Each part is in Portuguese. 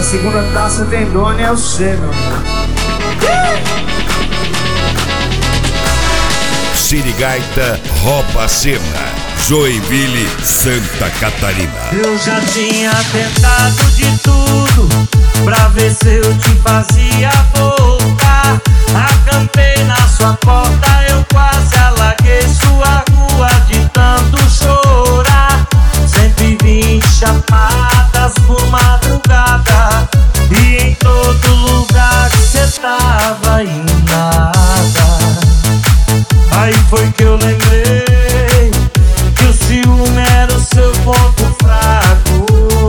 da segunda taça tem dono e é você, meu amor. Sirigaita rouba a cena. Joinville, Santa Catarina. Eu já tinha tentado de tudo pra ver se eu te fazia voltar. Acampei na sua porta, eu quase alaguei sua rua de tanto chorar. 120 chapadas por madrugada, e em todo lugar que cê tava e nada. Aí foi que eu lembrei que o ciúme era o seu ponto fraco.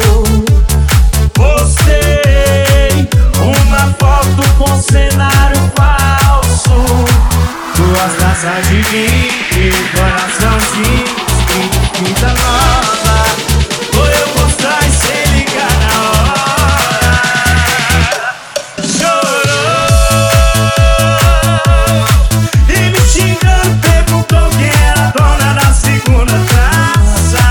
Postei uma foto com cenário falso, 2 taças de vinho e um coraçãozinho escrito fita nova. vou eu mostrar e cê ligar na hora. Chorou e me xingando, perguntou quem era a dona da segunda taça.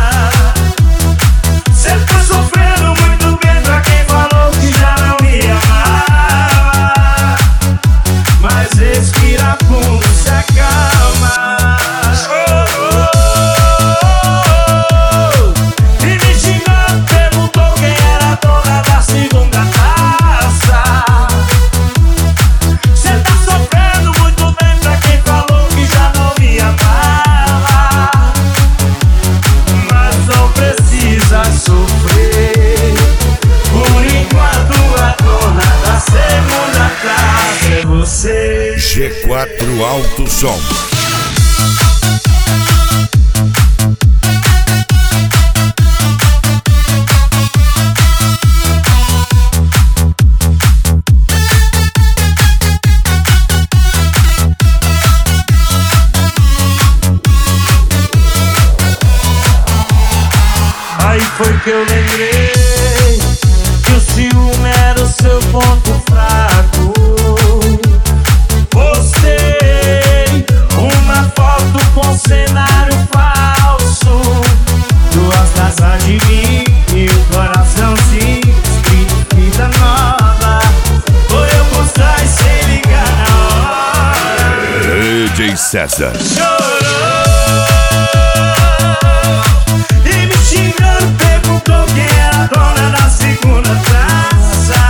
Cê tá sofrendo muito bem pra quem falou que já não me amava. Mas respira fundo, se acalma. Chorou e me xingando, perguntou quem era a dona da segunda taça. Cê tá sofrendo muito bem pra quem falou que já não me amava. Mas não precisa sofrer. Por enquanto a dona da segunda taça é você. G4 Alto Som. Aí foi que eu lembrei que o ciúme era o seu ponto fraco. Postei uma foto com cenário falso, 2 taças de vinho e um coraçãozinho escrito fita nova. vou eu mostrar e cê ligar na hora. DJ César. Chorou e me xingando, perguntou quem era a dona da segunda taça.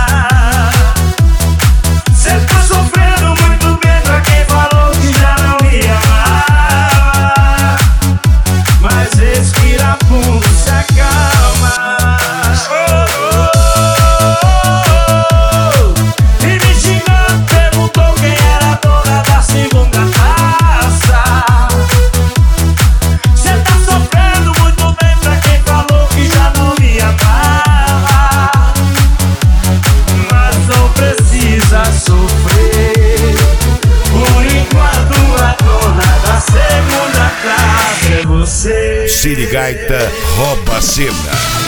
Cê tá sofrendo muito bem pra quem falou que já não me amava. Mas respira fundo, se acalma. Chorou e me xingando, perguntou quem era a dona da segunda taça. Cê tá sofrendo muito bem pra quem falou que já não me amava. Mas não precisa sofrer. Por enquanto a dona da segunda classe é você. Sirigaita rouba a cena.